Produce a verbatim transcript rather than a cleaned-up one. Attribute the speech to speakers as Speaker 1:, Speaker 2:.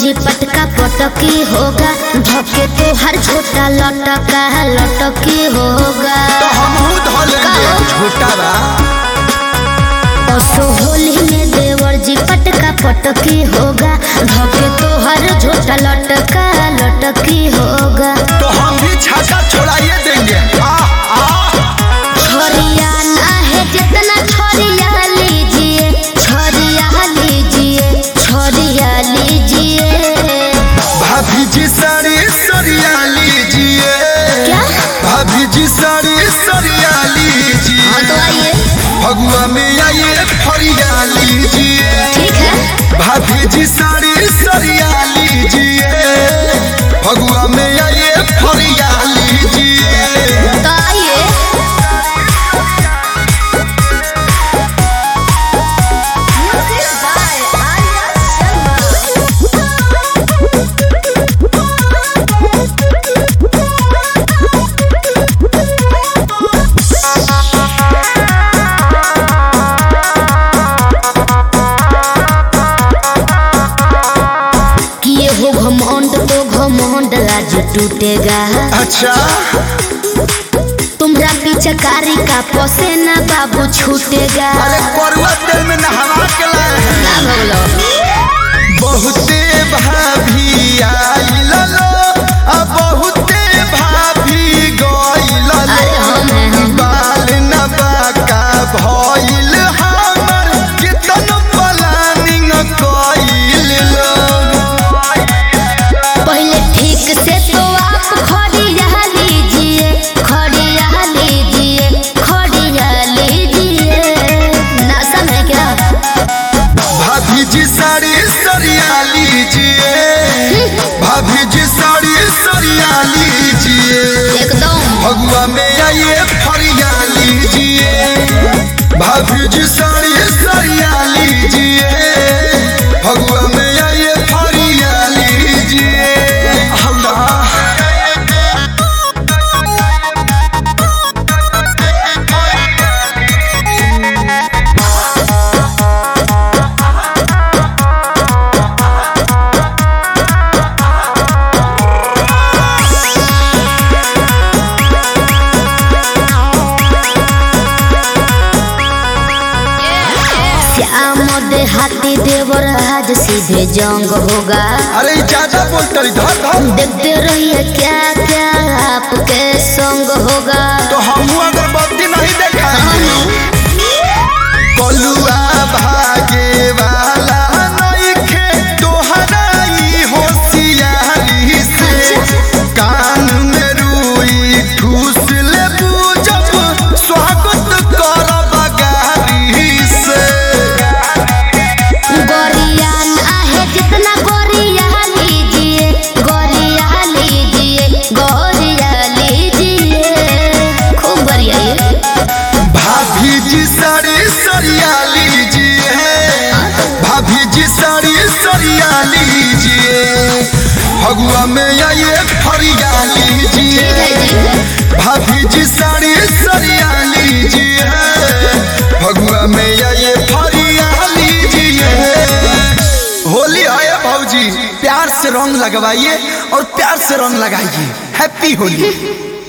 Speaker 1: जी पटका पटकी होगा, धोके तो हर छोटा लटका लटकी होगा।
Speaker 2: तो हम धोलेंगे छोटा बा।
Speaker 1: असो होली में देवर जी पटका पटकी होगा, धोके तो हर छोटा लटका लटकी होगा।
Speaker 2: तो हम भी छाता छोड़ाइए देंगे। आ, आ।
Speaker 1: छोरिया ना है जितना छोरिया लीजिए, छोरिया लीजिए, छोरिया लीजिए।
Speaker 2: भाभी जी साड़ी सरिया लीजिए।
Speaker 1: क्या?
Speaker 2: भाभी जी साड़ी सरिया लीजिए।
Speaker 1: हाँ तो आइए।
Speaker 2: फगुआ में आइए फरिया लीजिए।
Speaker 1: ठीक है।
Speaker 2: भाभी जी साड़ी सरिया लीजिए। फगुआ में आइए फरिया लीजिए।
Speaker 1: तो आइए। किए हो घमंड तो घमंड आज टूटेगा।
Speaker 2: अच्छा
Speaker 1: तुम्हारा पिचकारी का पसेना बाबू छूटेगा।
Speaker 2: अरे करुआ तेल में नहवा के लाए हैं।
Speaker 1: ना भगलो।
Speaker 2: बहुते भाभी आइल लो, आ बहुते भाभी गइल
Speaker 1: अरे
Speaker 2: लो।
Speaker 1: हम हैं हम।
Speaker 2: बाल न बाका भइल हमर, कितनो प्लानिंग कइल लो।
Speaker 1: पहले ठीक से तो आप खड़िया लीजिए, खड़िया लीजिए, खड़िया लीजिए। ना समझे क्या?
Speaker 2: भाभी जी साड़ी सरिया लीजिए। भाभी जी साड़ी सरिया लीजिए।
Speaker 1: एकदम।
Speaker 2: फगुआ में आइए फरिया लीजिए। भाभी जी साड़ी सरिया लीजिए। फगुआ में आइए फरिया लीजिए। अल्लाह।
Speaker 1: श्याम देहाती देवर आज सीधे जंग होगा।
Speaker 2: अरे ज्यादा बोलते रही, धर धर।
Speaker 1: देखते रहिए क्या क्या आपके संग होगा।
Speaker 2: तो हम अगरबत्ती नहीं देखाएंगे। कलुआ भागे वाला नइखे तोहरा ई होशियारी से। कान में रुई ठूस ले जब स्वागत करब गारी से।
Speaker 1: गोरिया ना है जितना गोरिया लीजिए, गोरिया लीजिए, गोरिया लीजिए। खूब बढ़िया ये।
Speaker 2: भाभी जी साड़ी सरिया लीजिए। भाभी जी साड़ी सरिया लीजिए। फगुआ में आइए फरिया लीजिए। भाभी जी साड़ी सरिया लीजिए। फगुआ में आइए फरिया लीजिए। होली आया भाऊजी, प्यार से रंग लगवाइए और प्यार से रंग लगाइए। हैप्पी होली।